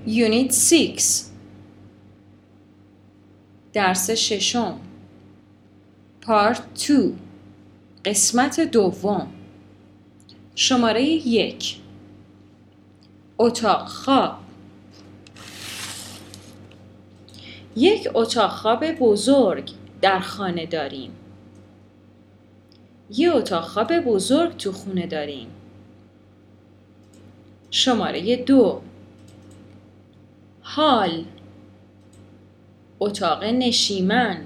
Unit 6 درس ششم Part 2 قسمت دوم شماره 1 اتاق خواب یک اتاق خواب بزرگ در خانه داریم. یه اتاق خواب بزرگ تو خونه داریم. شماره 2 هال اتاق نشیمن.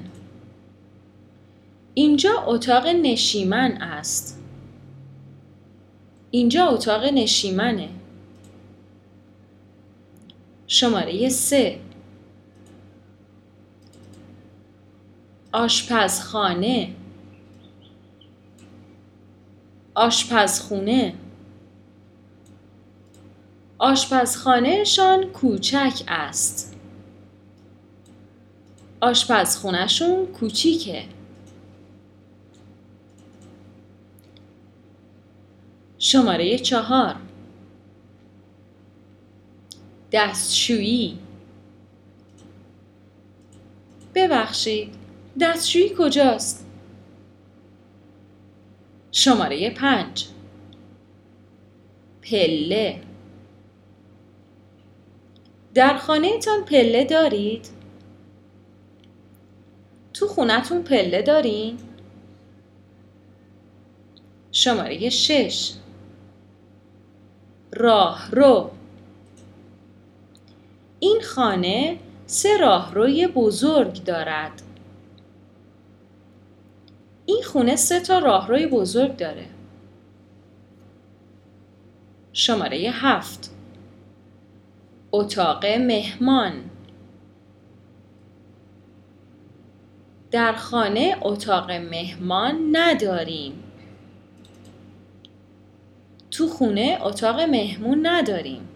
اینجا اتاق نشیمن است. اینجا اتاق نشیمنه. شماره 3 آشپزخانه آشپزخونه آشپزخانهشان کوچک است. آشپزخونهشون کوچیکه. شماره 4 دستشویی. ببخشید، دستشویی کجاست؟ شماره 5 پله. در خانه تان پله دارید؟ تو خونتون پله دارین؟ شماره 6 راهرو. این خانه 3 راهروی بزرگ دارد. این خونه 3 تا راهروی بزرگ داره. شماره 7 اتاق مهمان. در خانه اتاق مهمان نداریم. تو خونه اتاق مهمون نداریم.